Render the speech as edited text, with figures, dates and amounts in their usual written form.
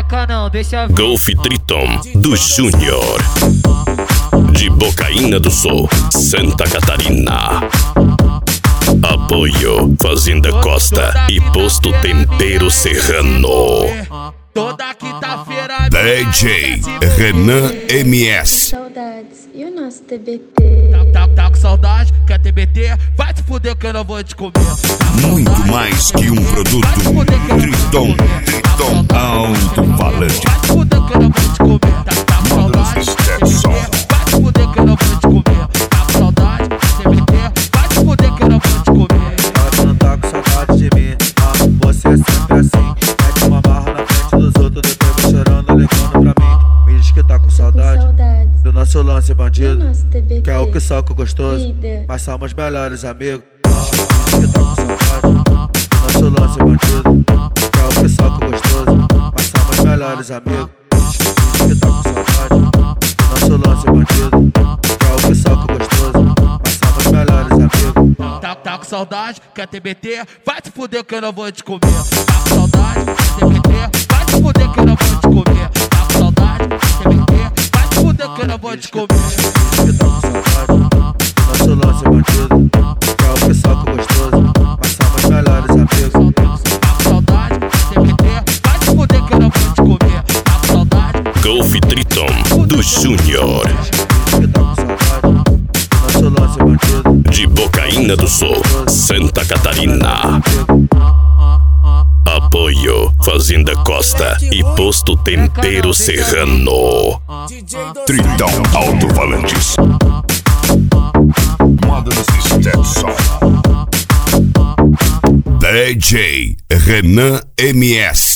xereca não, deixa ver. Golf Triton do Júnior, de Bocaina do Sul, Santa Catarina. Apoio Fazenda Costa e Posto Tempero Serrano. Toda quinta-feira DJ Renan MS. Saudades, e o nosso TBT? Tá com saudade? Quer TBT? Vai te fuder que eu não vou te comer. Muito mais que um produto. Triton alto-falante. Vai te fuder que eu não vou te comer. Tá com saudade? Vai te fuder que eu não vou te comer. Tá com saudade? TBT? Vai te fuder que eu não vou te comer. Ela não tá com saudade de mim. Você é sempre assim. Mete uma barra na frente dos outros, depois vem chorando, ligando pra mim. Me diz que tá com saudade do nosso lance bandido, que é o que soca gostoso, mas somos melhores amigos. Me diz que tá com saudade do nosso lance bandido, que é o que soca gostoso, mas somos melhores amigos. Me diz que tá com saudade do nosso lance bandido, que é o que soca gostoso, mas somos melhores amigos. Tá com saudade? Quer TBT? Vai te fuder que eu não vou te comer. Tá com saudade? TBT? Vai te fuder que eu não vou te comer. Tá com saudade? TBT? Vai te fuder que eu não vou te comer. Que tá com saudade do nosso lance bandido, que é o que soca gostoso, mas somos melhores amigos. Tá com saudade? TBT? Vai te fuder que eu não vou te comer. Tá com saudade? Golf Triton do Júnior, Que tá com saudade do nosso lance bandido, de Bocaina do Sul, Santa Catarina. Apoio Fazenda Costa e Posto Tempero Serrano. Triton alto-falantes. Módulos de Stetson. DJ Renan MS.